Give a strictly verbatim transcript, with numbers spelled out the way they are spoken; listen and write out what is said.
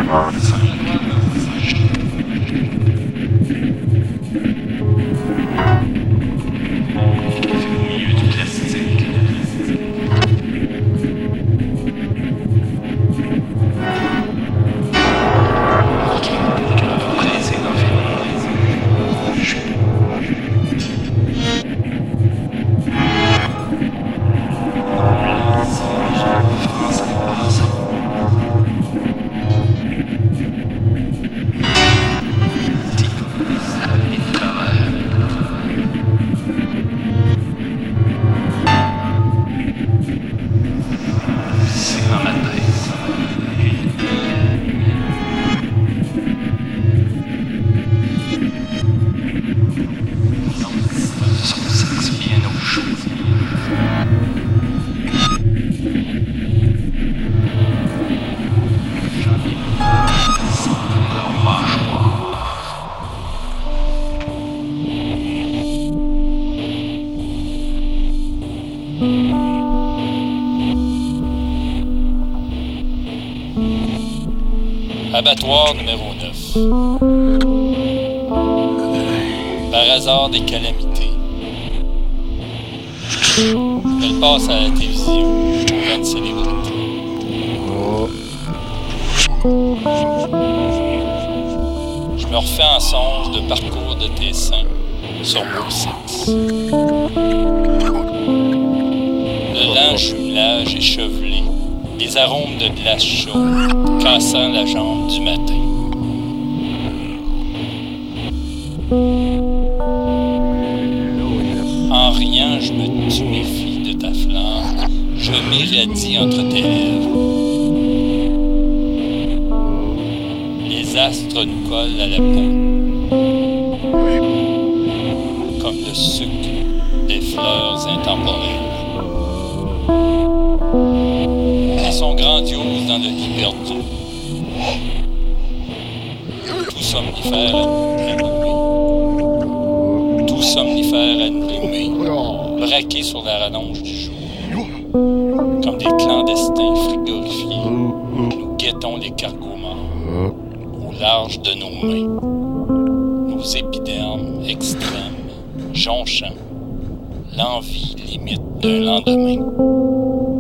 Abattoir numéro neuf. Par hasard des calamités. Elle passe à la télévision pour grande célébrité. Je me refais en songe de parcours de tes seins sur mon sexe. Le lent jumelage échevelé, les arômes de glace chaude cassant la jambe du matin. En riant, je me tuméfie de ta flamme, je m'irradie entre tes lèvres. Les astres nous collent à la peau, comme le sucre des fleurs intemporelles. Elles sont grandioses dans le lit perdu. Tout somnifère allumé. Tout somnifère allumé. Braqué sur la rallonge du jour. Comme des clandestins frigorifiés, nous guettons les cargos morts au large de nos mains. Nos épidermes extrêmes, jonchant l'envie limite d'un lendemain.